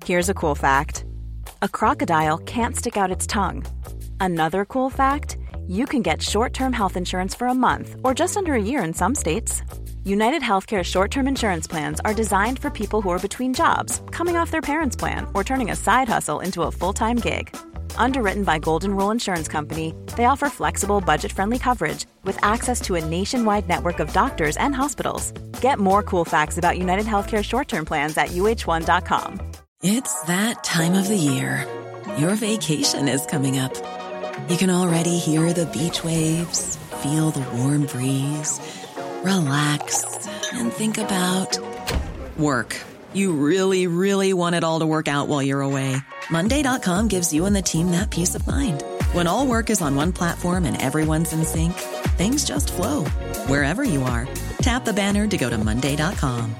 Here's a cool fact. A crocodile can't stick out its tongue. Another cool fact, you can get short-term health insurance for a month or just under a year in some states. United Healthcare short-term insurance plans are designed for people who are between jobs, coming off their parents' plan, or turning a side hustle into a full-time gig. Underwritten by Golden Rule Insurance Company, they offer flexible, budget-friendly coverage with access to a nationwide network of doctors and hospitals. Get more cool facts about United Healthcare short-term plans at uh1.com. It's that time of the year. Your vacation is coming up. You can already hear the beach waves, feel the warm breeze, relax, and think about work. You really, really want it all to work out while you're away. Monday.com gives you and the team that peace of mind. When all work is on one platform and everyone's in sync, things just flow. Wherever you are, tap the banner to go to Monday.com.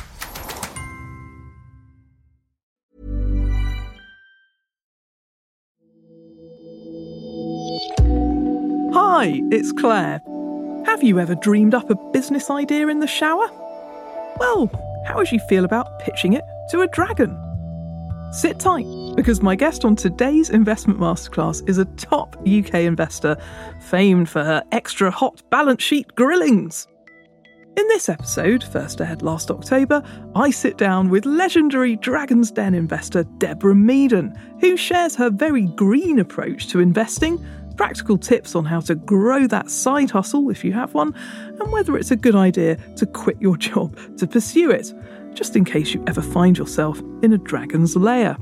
Hi, it's Claire. Have you ever dreamed up a business idea in the shower? Well, how would you feel about pitching it to a dragon? Sit tight, because my guest on today's Investment Masterclass is a top UK investor, famed for her extra hot balance sheet grillings. In this episode, first aired last October, I sit down with legendary Dragon's Den investor Deborah Meaden, who shares her very green approach to investing, practical tips on how to grow that side hustle if you have one, and whether it's a good idea to quit your job to pursue it, just in case you ever find yourself in a dragon's lair.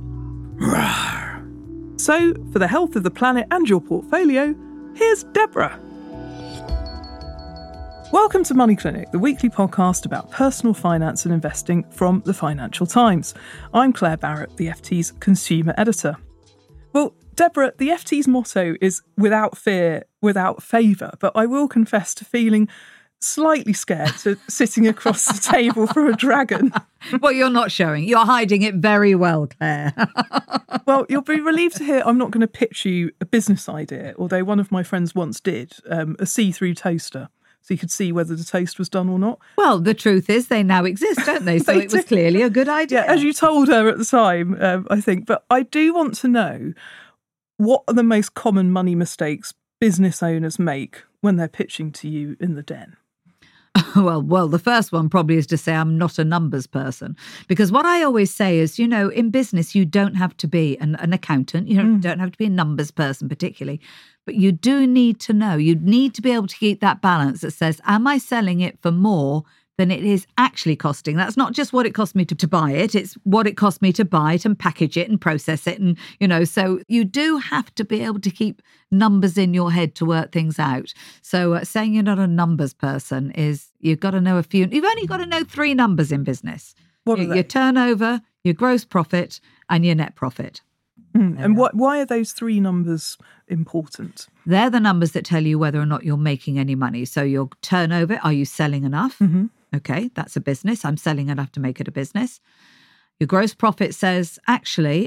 So, for the health of the planet and your portfolio, here's Deborah. Welcome to Money Clinic, the weekly podcast about personal finance and investing from the Financial Times. I'm Claire Barrett, the FT's consumer editor. Well, Deborah, the FT's motto is without fear, without favour, but I will confess to feeling slightly scared to sitting across the table from a dragon. Well, you're not showing. You're hiding it very well, Claire. Well, you'll be relieved to hear I'm not going to pitch you a business idea, although one of my friends once did, a see-through toaster. So you could see whether the toast was done or not. Well, the truth is they now exist, don't they? So it was clearly a good idea. Yeah, as you told her at the time, I think. But I do want to know, what are the most common money mistakes business owners make when they're pitching to you in the den? Well, the first one probably is to say I'm not a numbers person. Because what I always say is, you know, in business, you don't have to be an accountant. You don't have to be a numbers person particularly. But you do need to know. You need to be able to keep that balance that says, am I selling it for more than it is actually costing? That's not just what it cost me to buy it. It's what it cost me to buy it and package it and process it. And, you know, so you do have to be able to keep numbers in your head to work things out. So saying you're not a numbers person is you've got to know a few. You've only got to know three numbers in business. What are they? Your turnover, your gross profit and your net profit. And why are those three numbers important? They're the numbers that tell you whether or not you're making any money. So your turnover, are you selling enough? Mm-hmm. Okay, that's a business. I'm selling enough to make it a business. Your gross profit says, actually,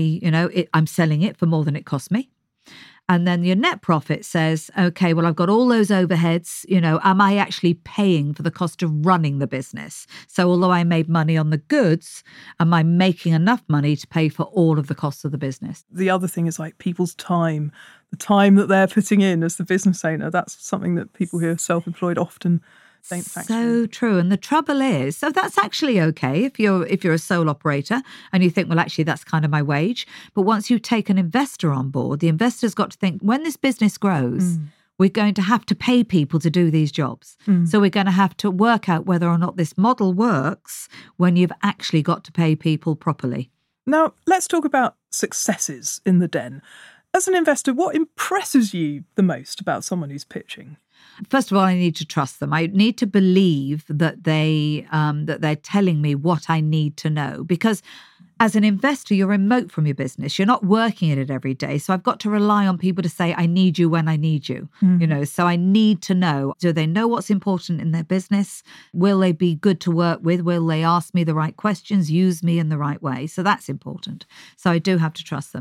I'm selling it for more than it cost me. And then your net profit says, okay, well, I've got all those overheads, am I actually paying for the cost of running the business? So although I made money on the goods, am I making enough money to pay for all of the costs of the business? The other thing is like people's time, the time that they're putting in as the business owner. That's something that people who are self-employed often don't factor in. So true. And the trouble is, so that's actually okay if you're a sole operator and you think, well, actually, that's kind of my wage. But once you take an investor on board, the investor's got to think, when this business grows, we're going to have to pay people to do these jobs. So we're going to have to work out whether or not this model works when you've actually got to pay people properly. Now, let's talk about successes in the den. As an investor, what impresses you the most about someone who's pitching? First of all, I need to trust them. I need to believe that they're telling me what I need to know. Because as an investor, you're remote from your business. You're not working in it every day. So I've got to rely on people to say, I need you when I need you. So I need to know, do they know what's important in their business? Will they be good to work with? Will they ask me the right questions, use me in the right way? So that's important. So I do have to trust them.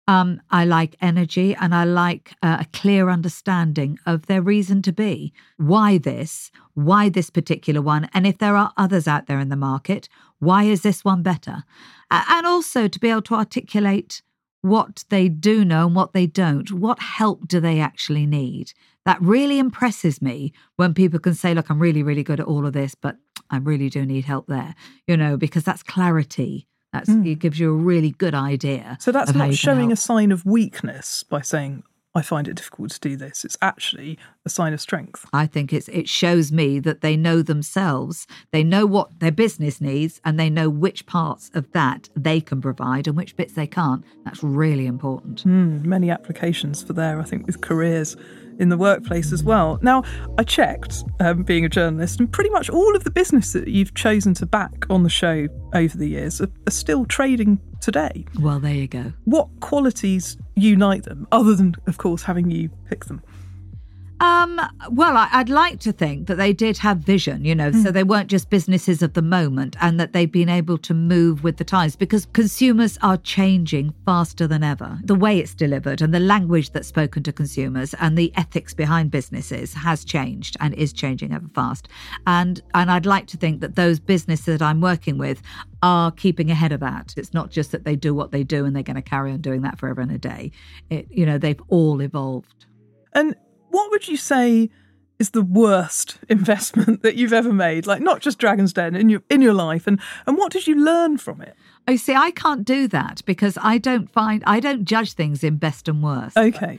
I like energy, and I like a clear understanding of their reason to be. Why this particular one? And if there are others out there in the market, why is this one better? And also to be able to articulate what they do know and what they don't. What help do they actually need? That really impresses me when people can say, look, I'm really, really good at all of this, but I really do need help there, because that's clarity. It gives you a really good idea. So that's of how not you can showing a help. sign of weakness by saying, I find it difficult to do this. It's actually a sign of strength. I think it shows me that they know themselves, they know what their business needs, and they know which parts of that they can provide and which bits they can't. That's really important. Many applications for there, I think, with careers in the workplace as well. Now, I checked, being a journalist, and pretty much all of the business that you've chosen to back on the show over the years are still trading today. Well, there you go. What qualities unite them, other than, of course, having you pick them? Well, I'd like to think that they did have vision, so they weren't just businesses of the moment, and that they've been able to move with the times, because consumers are changing faster than ever. The way it's delivered and the language that's spoken to consumers and the ethics behind businesses has changed and is changing ever fast. And I'd like to think that those businesses that I'm working with are keeping ahead of that. It's not just that they do what they do and they're going to carry on doing that forever and a day. They've all evolved. And what would you say is the worst investment that you've ever made? Like, not just Dragon's Den, in your life, and what did you learn from it? Oh, see, I can't do that because I don't judge things in best and worst. Okay.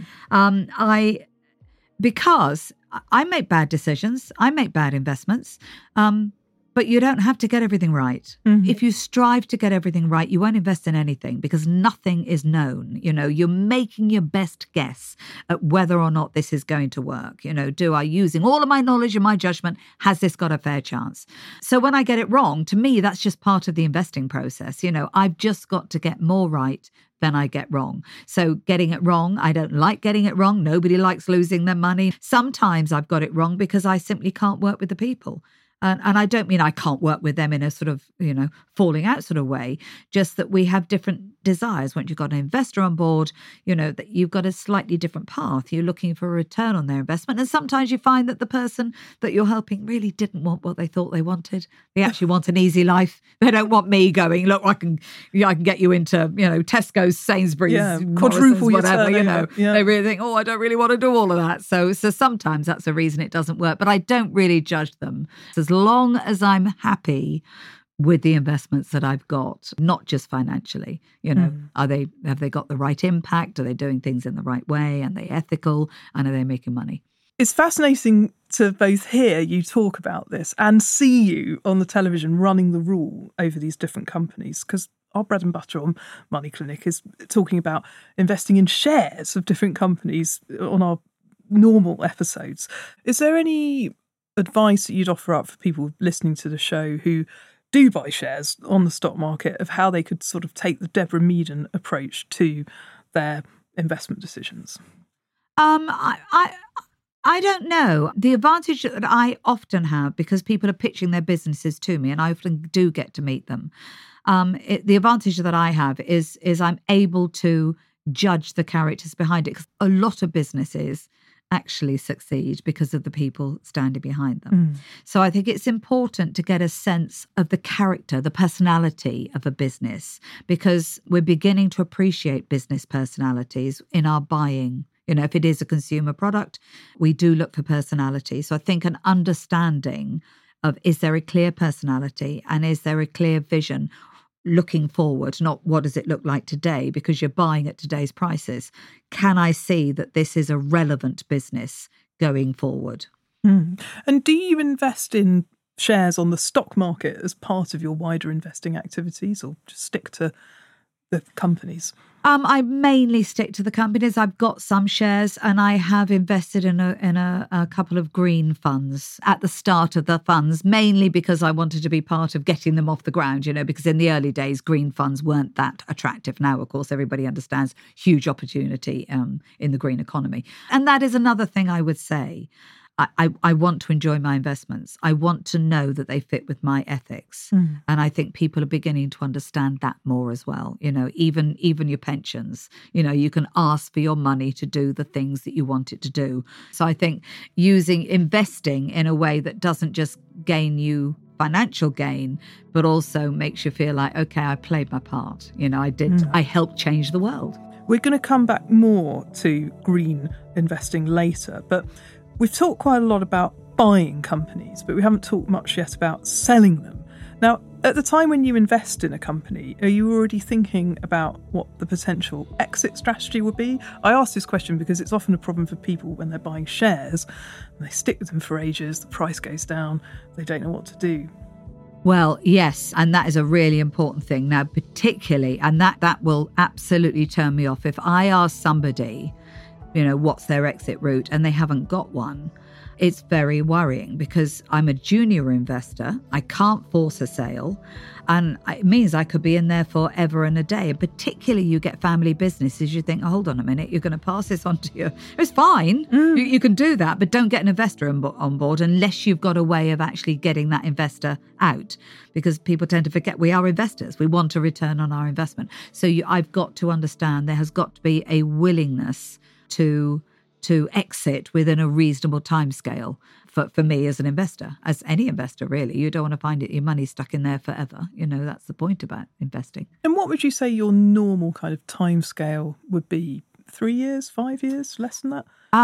Because I make bad decisions, I make bad investments, but you don't have to get everything right. Mm-hmm. If you strive to get everything right, you won't invest in anything because nothing is known. You're making your best guess at whether or not this is going to work. Do I, using all of my knowledge and my judgment, has this got a fair chance? So when I get it wrong, to me, that's just part of the investing process. I've just got to get more right than I get wrong. So getting it wrong, I don't like getting it wrong. Nobody likes losing their money. Sometimes I've got it wrong because I simply can't work with the people. And I don't mean I can't work with them in a sort of, falling out sort of way, just that we have different desires. Once you've got an investor on board, that you've got a slightly different path. You're looking for a return on their investment. And sometimes you find that the person that you're helping really didn't want what they thought they wanted. They actually want an easy life. They don't want me going, look, I can get you into, Tesco's, Sainsbury's, quadruple whatever, Yeah. They really think, I don't really want to do all of that. So sometimes that's a reason it doesn't work, but I don't really judge them. As long as I'm happy with the investments that I've got, not just financially, have they got the right impact? Are they doing things in the right way? Are they ethical? And are they making money? It's fascinating to both hear you talk about this and see you on the television running the rule over these different companies, because our bread and butter on Money Clinic is talking about investing in shares of different companies on our normal episodes. Is there any advice that you'd offer up for people listening to the show who do buy shares on the stock market of how they could sort of take the Deborah Meaden approach to their investment decisions? I don't know. The advantage that I often have, because people are pitching their businesses to me and I often do get to meet them, the advantage that I have is I'm able to judge the characters behind it, because a lot of businesses actually succeed because of the people standing behind them. So I think it's important to get a sense of the character, the personality of a business, because we're beginning to appreciate business personalities in our buying. If it is a consumer product, we do look for personality. So I think an understanding of, is there a clear personality and is there a clear vision looking forward, not what does it look like today, because you're buying at today's prices. Can I see that this is a relevant business going forward? And do you invest in shares on the stock market as part of your wider investing activities, or just stick to the companies? I mainly stick to the companies. I've got some shares, and I have invested in a couple of green funds at the start of the funds, mainly because I wanted to be part of getting them off the ground, because in the early days, green funds weren't that attractive. Now, of course, everybody understands huge opportunity in the green economy. And that is another thing I would say. I want to enjoy my investments. I want to know that they fit with my ethics. And I think people are beginning to understand that more as well. You know, even your pensions, you know, you can ask for your money to do the things that you want it to do. So I think investing in a way that doesn't just gain you financial gain, but also makes you feel like, okay, I played my part. You know, I helped change the world. We're going to come back more to green investing later, but we've talked quite a lot about buying companies, but we haven't talked much yet about selling them. Now, at the time when you invest in a company, are you already thinking about what the potential exit strategy would be? I ask this question because it's often a problem for people when they're buying shares and they stick with them for ages, the price goes down, they don't know what to do. Well, yes, and that is a really important thing. Now, particularly, and that will absolutely turn me off. If I ask somebody, you know, what's their exit route and they haven't got one, it's very worrying because I'm a junior investor. I can't force a sale. And it means I could be in there forever and a day. And particularly you get family businesses, you think, oh, hold on a minute, you're going to pass this on to you. It's fine. You can do that, but don't get an investor on board unless you've got a way of actually getting that investor out. Because people tend to forget we are investors. We want a return on our investment. So I've got to understand there has got to be a willingness to exit within a reasonable timescale for me as an investor, as any investor, really. You don't want to find your money stuck in there forever. You know, that's the point about investing. And what would you say your normal kind of timescale would be? 3 years, 5 years, less than that?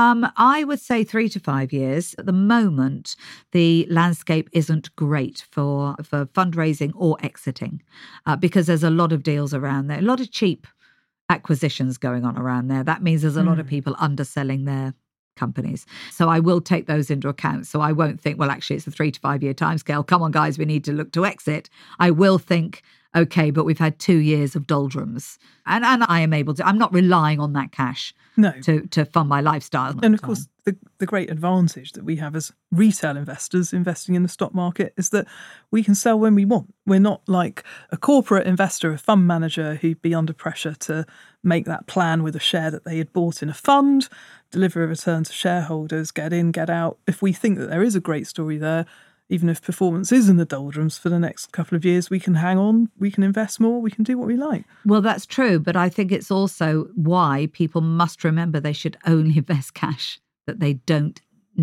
I would say 3 to 5 years. At the moment, the landscape isn't great for fundraising or exiting because there's a lot of deals around there, a lot of cheap acquisitions going on around there. That means there's a lot of people underselling their companies. So I will take those into account. So I won't think, well, actually, it's a 3 to 5 year timescale. Come on, guys, we need to look to exit. I will think, okay, but we've had 2 years of doldrums. And I am able to, I'm not relying on that cash to fund my lifestyle. And of course, the great advantage that we have as retail investors investing in the stock market is that we can sell when we want. We're not like a corporate investor, a fund manager who'd be under pressure to make that plan with a share that they had bought in a fund, deliver a return to shareholders, get in, get out. If we think that there is a great story there, even if performance is in the doldrums for the next couple of years, we can hang on, we can invest more, we can do what we like. Well, that's true. But I think it's also why people must remember they should only invest cash that they don't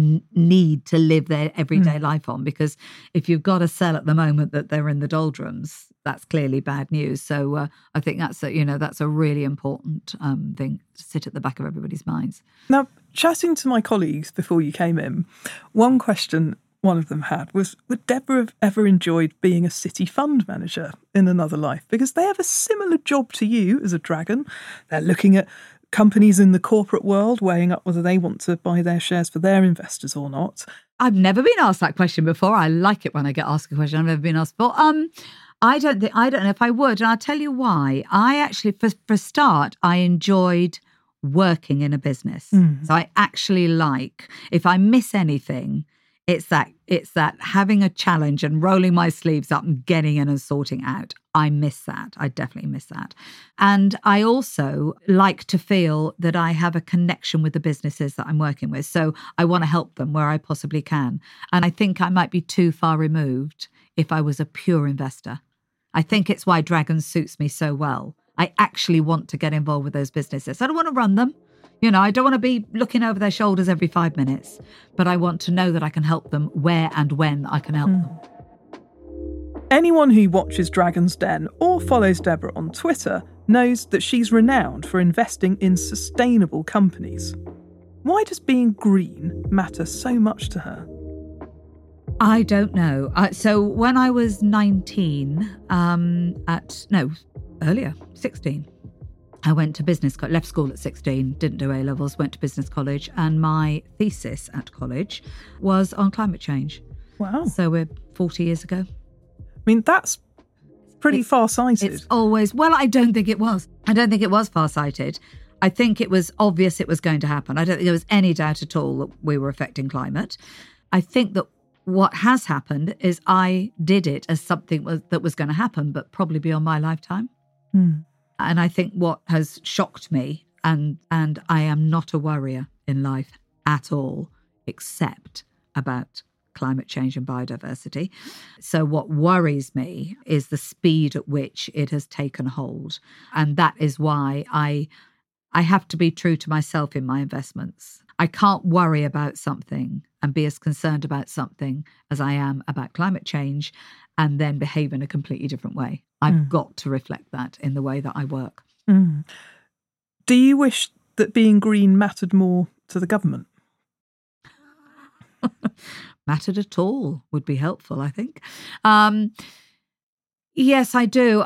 need to live their everyday life on. Because if you've got to sell at the moment that they're in the doldrums, that's clearly bad news. So I think that's a really important thing to sit at the back of everybody's minds. Now, chatting to my colleagues before you came in, one question one of them had was, would Deborah have ever enjoyed being a city fund manager in another life? Because they have a similar job to you as a dragon. They're looking at companies in the corporate world, weighing up whether they want to buy their shares for their investors or not. I've never been asked that question before. I like it when I get asked a question I've never been asked before. I don't know if I would, and I'll tell you why. I actually, for a start, I enjoyed working in a business. So I actually like, if I miss anything, it's that having a challenge and rolling my sleeves up and getting in and sorting out. I miss that. I definitely miss that. And I also like to feel that I have a connection with the businesses that I'm working with. So I want to help them where I possibly can. And I think I might be too far removed if I was a pure investor. I think it's why Dragon suits me so well. I actually want to get involved with those businesses. I don't want to run them. You know, I don't want to be looking over their shoulders every 5 minutes, but I want to know that I can help them where and when I can help them. Anyone who watches Dragon's Den or follows Deborah on Twitter knows that she's renowned for investing in sustainable companies. Why does being green matter so much to her? I don't know. So when I was 16, I went to business college, left school at 16, didn't do A-levels, went to business college, and my thesis at college was on climate change. Wow. So we're 40 years ago. I mean, that's pretty far-sighted. It's always, well, I don't think it was. I don't think it was far-sighted. I think it was obvious it was going to happen. I don't think there was any doubt at all that we were affecting climate. I think that what has happened is I did it as something that was going to happen, but probably beyond my lifetime. And I think what has shocked me, and I am not a worrier in life at all, except about climate change and biodiversity. So what worries me is the speed at which it has taken hold. And that is why I have to be true to myself in my investments. I can't worry about something and be as concerned about something as I am about climate change and then behave in a completely different way. I've got to reflect that in the way that I work. Do you wish that being green mattered more to the government? Mattered at all would be helpful, I think. Yes, I do.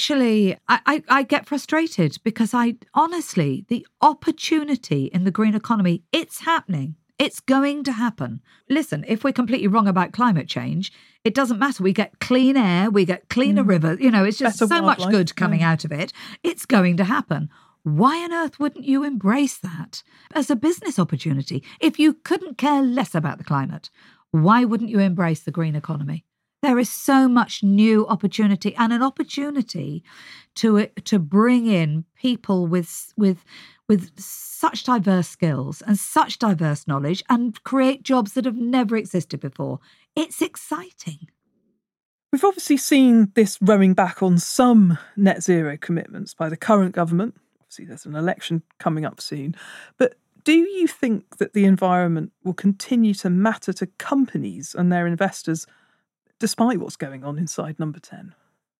I get frustrated because honestly, the opportunity in the green economy, it's happening. It's going to happen. Listen, if we're completely wrong about climate change, it doesn't matter. We get clean air, we get cleaner rivers. It's just Better so wildlife. much good coming out of it. It's going to happen. Why on earth wouldn't you embrace that as a business opportunity? If you couldn't care less about the climate, why wouldn't you embrace the green economy? There is so much new opportunity and an opportunity to bring in people with such diverse skills and such diverse knowledge and create jobs that have never existed before. It's exciting. We've obviously seen this rowing back on some net zero commitments by the current government. Obviously, there's an election coming up soon. But do you think that the environment will continue to matter to companies and their investors despite what's going on inside Number 10?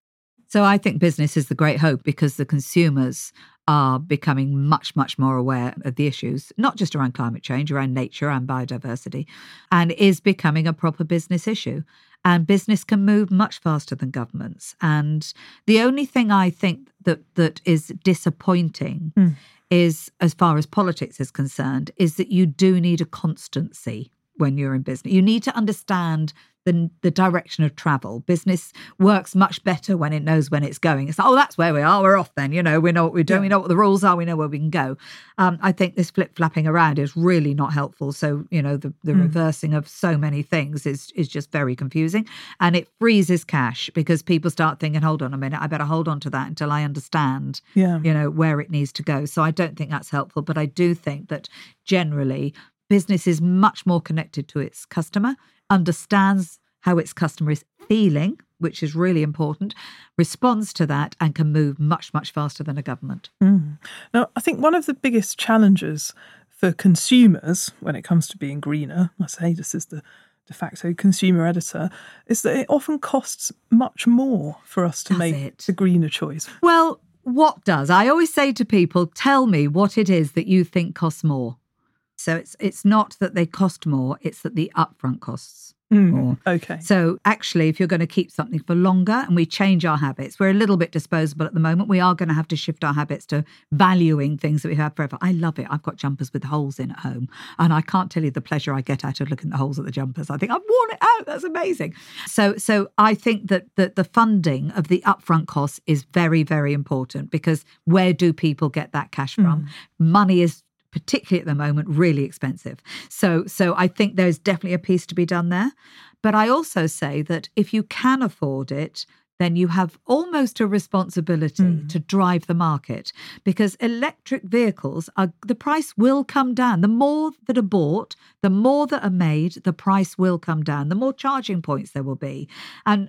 So I think business is the great hope because the consumers are becoming much, much more aware of the issues, not just around climate change, around nature and biodiversity, and is becoming a proper business issue. And business can move much faster than governments. And the only thing I think that is disappointing is, as far as politics is concerned, is that you do need a constancy when you're in business. You need to understand the direction of travel. Business works much better when it knows when it's going. It's like, oh, that's where we are. We're off then. We know what we're doing. Yeah. We know what the rules are. We know where we can go. I think this flip-flapping around is really not helpful. So, the reversing of so many things is just very confusing. And it freezes cash because people start thinking, hold on a minute, I better hold on to that until I understand, where it needs to go. So I don't think that's helpful. But I do think that generally business is much more connected to its customer, understands how its customer is feeling, which is really important, responds to that and can move much, much faster than a government. Now, I think one of the biggest challenges for consumers when it comes to being greener, I say this is the de facto consumer editor, is that it often costs much more for us to make the greener choice. Well, what does? I always say to people, tell me what it is that you think costs more. So it's not that they cost more, it's that the upfront costs more. Okay. So actually, if you're going to keep something for longer and we change our habits, we're a little bit disposable at the moment. We are going to have to shift our habits to valuing things that we have forever. I love it. I've got jumpers with holes in at home and I can't tell you the pleasure I get out of looking at the holes at the jumpers. I think I've worn it out. That's amazing. So I think that the funding of the upfront costs is very, very important because where do people get that cash from? Money is, particularly at the moment, really expensive. So I think there's definitely a piece to be done there. But I also say that if you can afford it, then you have almost a responsibility to drive the market because electric vehicles, the price will come down. The more that are bought, the more that are made, the price will come down. The more charging points there will be. And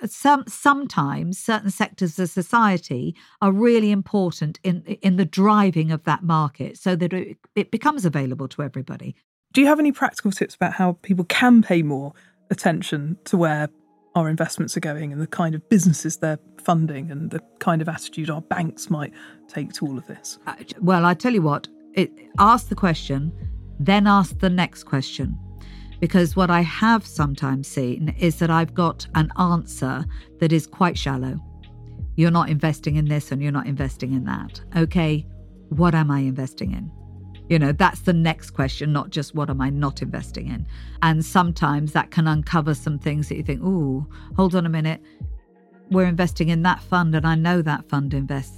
sometimes certain sectors of society are really important in the driving of that market so that it becomes available to everybody. Do you have any practical tips about how people can pay more attention to where our investments are going and the kind of businesses they're funding and the kind of attitude our banks might take to all of this? Well, I tell you what, ask the question, then ask the next question. Because what I have sometimes seen is that I've got an answer that is quite shallow. You're not investing in this and you're not investing in that. Okay, what am I investing in? That's the next question, not just what am I not investing in? And sometimes that can uncover some things that you think, ooh, hold on a minute. We're investing in that fund and I know that fund invests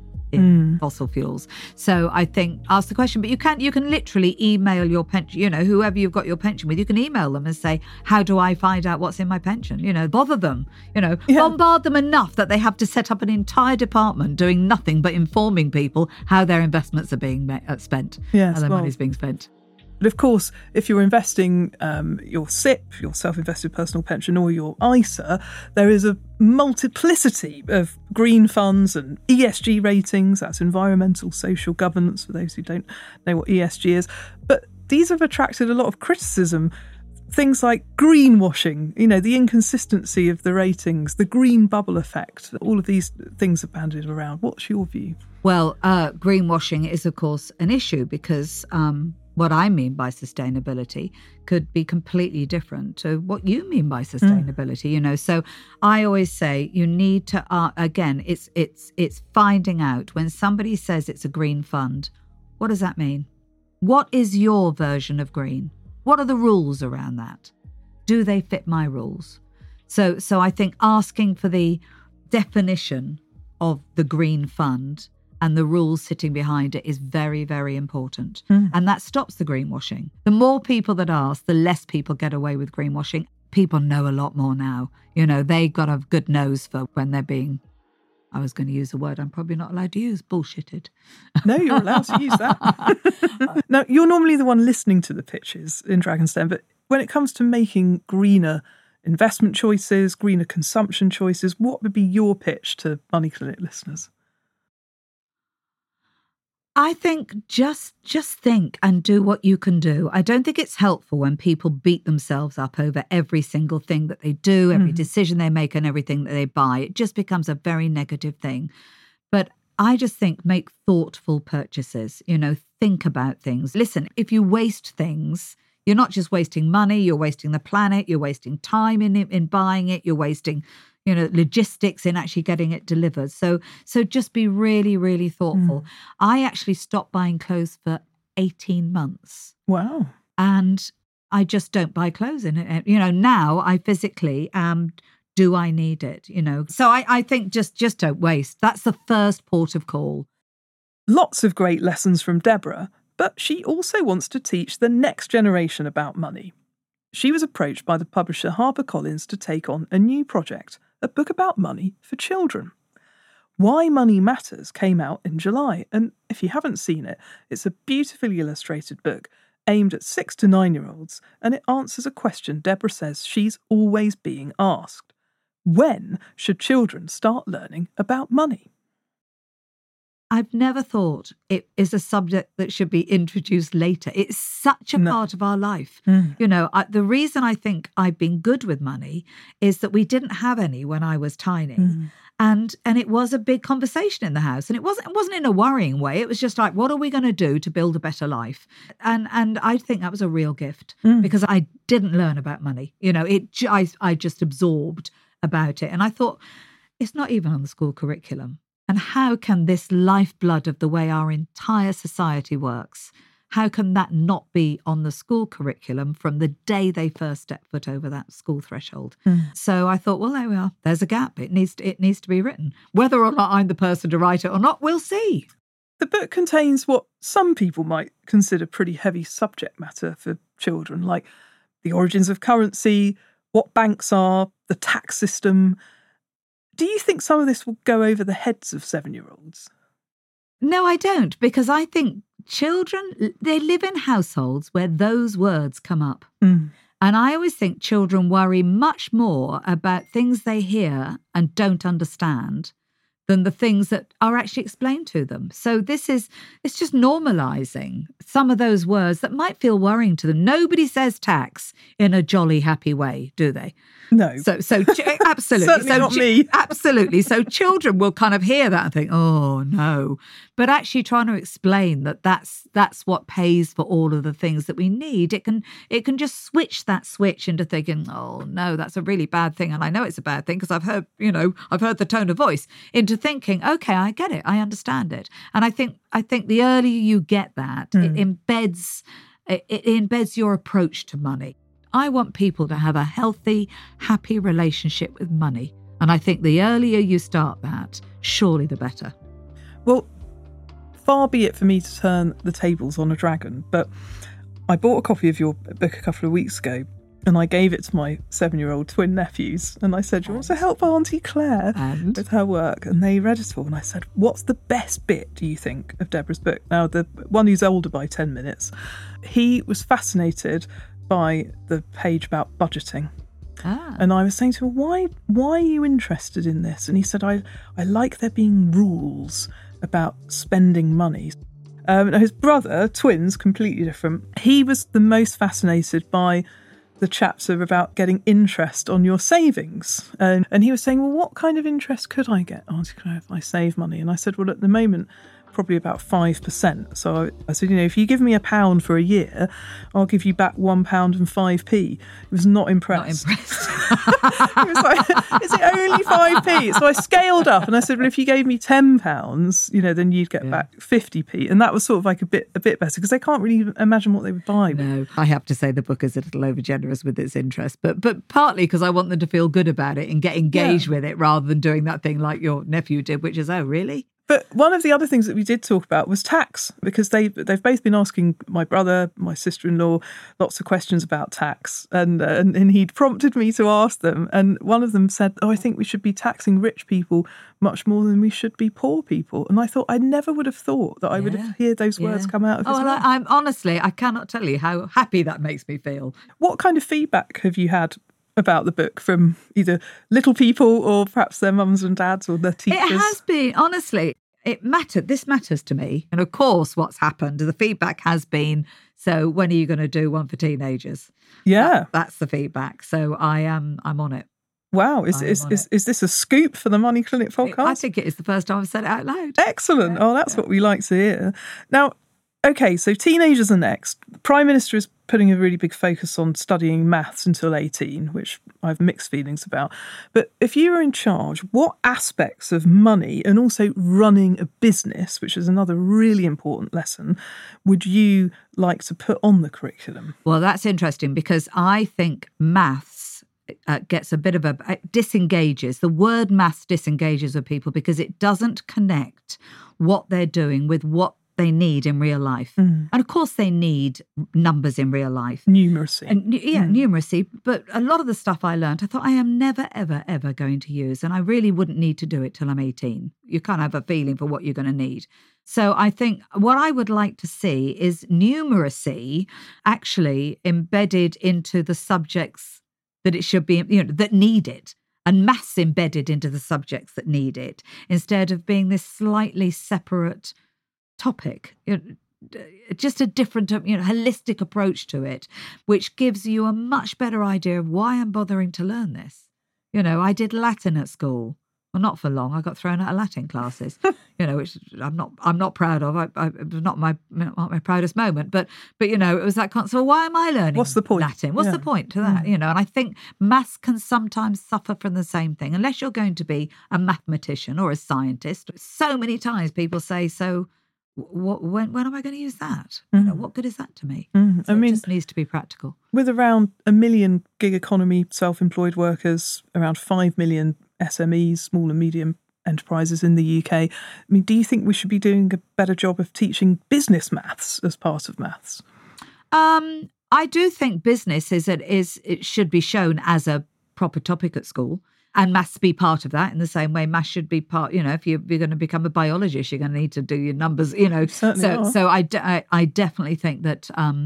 in fossil fuels. So I think ask the question, but you can literally email your pension, whoever you've got your pension with, you can email them and say, how do I find out what's in my pension? Bother them, bombard them enough that they have to set up an entire department doing nothing but informing people how their investments are being spent, how their money's being spent. But of course, if you're investing your SIP, your self-invested personal pension, or your ISA, there is a multiplicity of green funds and ESG ratings. That's environmental social governance, for those who don't know what ESG is. But these have attracted a lot of criticism. Things like greenwashing, the inconsistency of the ratings, the green bubble effect, all of these things are bandied around. What's your view? Well, greenwashing is, of course, an issue because what I mean by sustainability could be completely different to what you mean by sustainability, So I always say you need to, again, it's finding out when somebody says it's a green fund, what does that mean? What is your version of green? What are the rules around that? Do they fit my rules? So I think asking for the definition of the green fund and the rules sitting behind it is very, very important. And that stops the greenwashing. The more people that ask, the less people get away with greenwashing. People know a lot more now. They've got a good nose for when they're being, I was going to use a word I'm probably not allowed to use, bullshitted. No, you're allowed to use that. Now, you're normally the one listening to the pitches in Dragon's Den, but when it comes to making greener investment choices, greener consumption choices, what would be your pitch to Money Clinic listeners? I think just think and do what you can do. I don't think it's helpful when people beat themselves up over every single thing that they do, every decision they make and everything that they buy. It just becomes a very negative thing. But I just think make thoughtful purchases, think about things. Listen, if you waste things, you're not just wasting money, you're wasting the planet, you're wasting time in buying it, you're wasting logistics in actually getting it delivered. So just be really, really thoughtful. I actually stopped buying clothes for 18 months. Wow. And I just don't buy clothes in it. Now I physically do I need it? So I think just don't waste. That's the first port of call. Lots of great lessons from Deborah, but she also wants to teach the next generation about money. She was approached by the publisher HarperCollins to take on a new project, a book about money for children. Why Money Matters came out in July, and if you haven't seen it, it's a beautifully illustrated book aimed at 6 to 9-year-olds, and it answers a question Deborah says she's always being asked. When should children start learning about money? I've never thought it is a subject that should be introduced later. It's such a part of our life. The reason I think I've been good with money is that we didn't have any when I was tiny. And it was a big conversation in the house. And it wasn't in a worrying way. It was just like, what are we going to do to build a better life? And I think that was a real gift because I didn't learn about money. I just absorbed about it. And I thought, it's not even on the school curriculum. And how can this lifeblood of the way our entire society works, how can that not be on the school curriculum from the day they first step foot over that school threshold? So I thought, well, there we are. There's a gap. It needs to be written. Whether or not I'm the person to write it or not, we'll see. The book contains what some people might consider pretty heavy subject matter for children, like the origins of currency, what banks are, the tax system. Do you think some of this will go over the heads of 7-year-olds? No, I don't, because I think children, they live in households where those words come up. And I always think children worry much more about things they hear and don't understand than the things that are actually explained to them. So it's just normalising some of those words that might feel worrying to them. Nobody says tax in a jolly, happy way, do they? No. So absolutely. Certainly not me. Absolutely. So children will kind of hear that and think, oh, no. But actually trying to explain that that's what pays for all of the things that we need. It can just switch that switch into thinking, oh, no, that's a really bad thing. And I know it's a bad thing because I've heard the tone of voice, into thinking, okay, I get it. I understand it. And I think the earlier you get that, it embeds your approach to money. I want people to have a healthy, happy relationship with money. And I think the earlier you start that, surely the better. Well, far be it for me to turn the tables on a dragon, but I bought a copy of your book a couple of weeks ago And I gave it to my 7-year-old twin nephews. And I said, do you want to help Auntie Claire with her work? And they read it all. And I said, what's the best bit, do you think, of Deborah's book? Now, the one who's older by 10 minutes, he was fascinated by the page about budgeting. And I was saying to him, why are you interested in this? And he said, I like there being rules about spending money. His brother, twins, completely different. He was the most fascinated by the chapter about getting interest on your savings. And he was saying, well, what kind of interest could I get, Auntie Claire, if I save money? And I said, well, at the moment, probably about 5%. So I said, if you give me £1 for a year, I'll give you back £1.05. He was not impressed. He was like, is it only 5p? So I scaled up and I said, well, if you gave me £10, then you'd get back 50p. And that was sort of like a bit better because they can't really imagine what they would buy. No, I have to say the book is a little over generous with its interest, but partly because I want them to feel good about it and get engaged with it rather than doing that thing like your nephew did, which is, oh, really? But one of the other things that we did talk about was tax, because they've both been asking my brother, my sister-in-law, lots of questions about tax, and he'd prompted me to ask them. And one of them said, I think we should be taxing rich people much more than we should be poor people. And I thought I never would have thought that I would have heard those words come out of his mouth. I'm honestly, I cannot tell you how happy that makes me feel. What kind of feedback have you had about the book from either little people or perhaps their mums and dads or their teachers? It has been, honestly, it mattered. This matters to me. And of course, what's happened, the feedback has been, so when are you going to do one for teenagers? Yeah. That's the feedback. So I'm on it. Wow. Is this a scoop for the Money Clinic podcast? I think it is the first time I've said it out loud. Excellent. That's what we like to hear. Now, okay, so teenagers are next. The Prime Minister is putting a really big focus on studying maths until 18, which I have mixed feelings about. But if you were in charge, what aspects of money and also running a business, which is another really important lesson, would you like to put on the curriculum? Well, that's interesting because I think maths gets a bit of disengages. The word maths disengages with people because it doesn't connect what they're doing with what they need in real life. And of course they need numbers in real life. Numeracy. Numeracy. But a lot of the stuff I learned, I thought I am never, ever, ever going to use. And I really wouldn't need to do it till I'm 18. You can't have a feeling for what you're going to need. So I think what I would like to see is numeracy actually embedded into the subjects that it should be, that need it. And maths embedded into the subjects that need it, instead of being this slightly separate topic, just a different, holistic approach to it, which gives you a much better idea of why I'm bothering to learn this. I did Latin at school. Well, not for long. I got thrown out of Latin classes, which I'm not proud of. It was not my proudest moment, but it was that constant. So why am I learning? What's the point? Latin. What's the point to that? And I think maths can sometimes suffer from the same thing, unless you're going to be a mathematician or a scientist. So many times people say, so when am I going to use that? What good is that to me? So it just needs to be practical. With around 1 million gig economy self-employed workers, around 5 million SMEs, small and medium enterprises in the UK, do you think we should be doing a better job of teaching business maths as part of maths? I do think business it should be shown as a proper topic at school. And maths be part of that in the same way maths should be part, if you're going to become a biologist, you're going to need to do your numbers, So I definitely think that,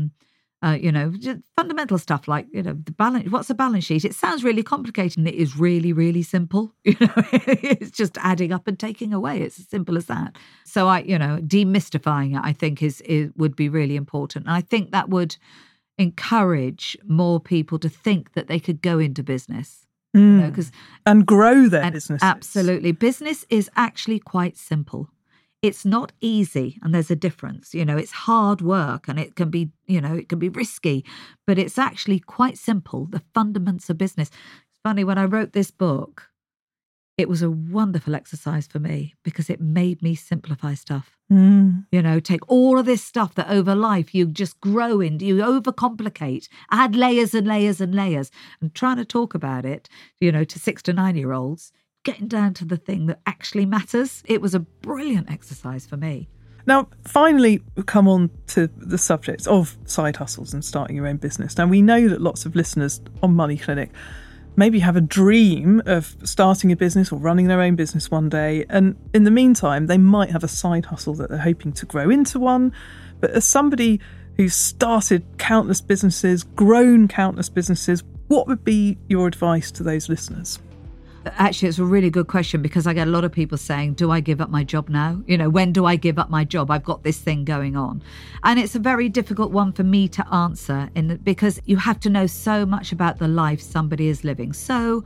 just fundamental stuff like, the balance, what's a balance sheet? It sounds really complicated and it is really, really simple. It's just adding up and taking away. It's as simple as that. So demystifying it, I think would be really important. And I think that would encourage more people to think that they could go into business. And grow their businesses. Absolutely. Business is actually quite simple. It's not easy, and there's a difference. It's hard work and it can be, it can be risky, but it's actually quite simple, the fundamentals of business. It's funny, when I wrote this book, it was a wonderful exercise for me because it made me simplify stuff. Take all of this stuff that over life you just grow into, you overcomplicate, add layers and layers and layers, and trying to talk about it, to 6 to 9-year-olds, getting down to the thing that actually matters. It was a brilliant exercise for me. Now, finally, we come on to the subject of side hustles and starting your own business. Now, we know that lots of listeners on Money Clinic maybe have a dream of starting a business or running their own business one day. And in the meantime, they might have a side hustle that they're hoping to grow into one. But as somebody who's started countless businesses, grown countless businesses, what would be your advice to those listeners? Actually, it's a really good question, because I get a lot of people saying, do I give up my job now? When do I give up my job? I've got this thing going on. And it's a very difficult one for me to answer because you have to know so much about the life somebody is living. So,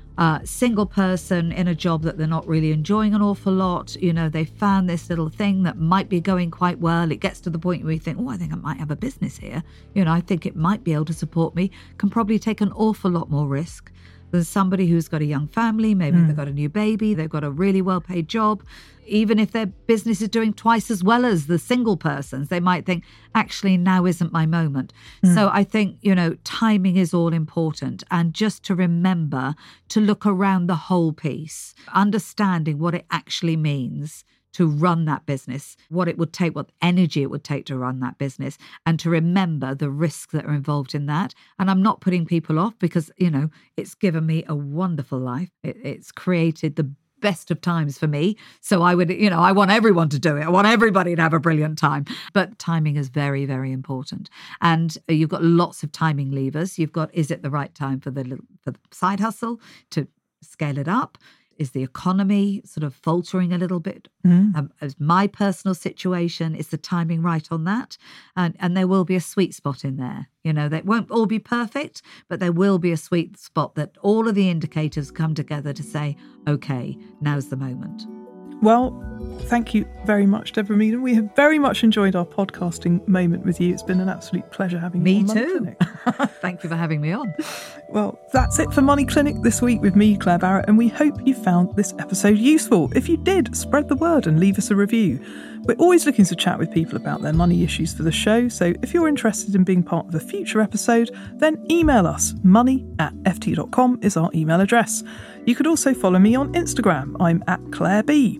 single person in a job that they're not really enjoying an awful lot. They found this little thing that might be going quite well. It gets to the point where you think, I think I might have a business here. I think it might be able to support me. Can probably take an awful lot more risk than somebody who's got a young family. Maybe they've got a new baby, they've got a really well-paid job. Even if their business is doing twice as well as the single person's, they might think, actually, now isn't my moment. So I think, timing is all important. And just to remember to look around the whole piece, understanding what it actually means to run that business, what it would take, what energy it would take to run that business, and to remember the risks that are involved in that. And I'm not putting people off because, it's given me a wonderful life. It's created the best of times for me. So I would, I want everyone to do it. I want everybody to have a brilliant time. But timing is very, very important. And you've got lots of timing levers. You've got, is it the right time for the side hustle to scale it up? Is the economy sort of faltering a little bit? As my personal situation, is the timing right on that? And there will be a sweet spot in there. They won't all be perfect, but there will be a sweet spot that all of the indicators come together to say, okay, now's the moment. Well, thank you very much, Deborah Meaden. We have very much enjoyed our podcasting moment with you. It's been an absolute pleasure having you on Money Clinic. Thank you for having me on. Well, that's it for Money Clinic this week with me, Claire Barrett, and we hope you found this episode useful. If you did, spread the word and leave us a review. We're always looking to chat with people about their money issues for the show, so if you're interested in being part of a future episode, then email us. money@ft.com is our email address. You could also follow me on Instagram. I'm @ClaireB.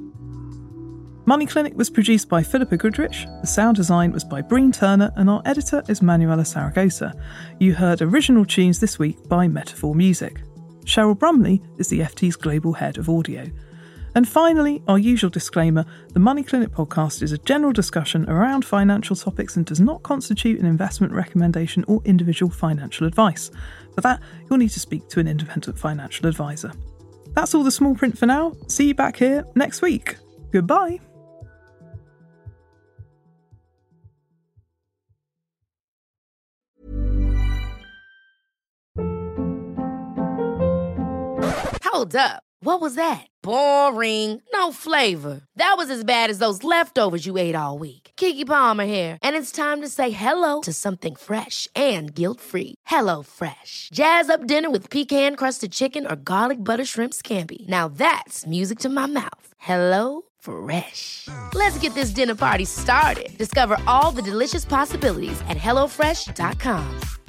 Money Clinic was produced by Philippa Goodrich, the sound design was by Breen Turner, and our editor is Manuela Saragosa. You heard original tunes this week by Metaphor Music. Cheryl Brumley is the FT's Global Head of Audio. And finally, our usual disclaimer, the Money Clinic podcast is a general discussion around financial topics and does not constitute an investment recommendation or individual financial advice. For that, you'll need to speak to an independent financial advisor. That's all the small print for now. See you back here next week. Goodbye. Hold up. What was that? Boring. No flavor. That was as bad as those leftovers you ate all week. Keke Palmer here, and it's time to say hello to something fresh and guilt-free. HelloFresh. Jazz up dinner with pecan-crusted chicken or garlic butter shrimp scampi. Now that's music to my mouth. HelloFresh. Let's get this dinner party started. Discover all the delicious possibilities at HelloFresh.com.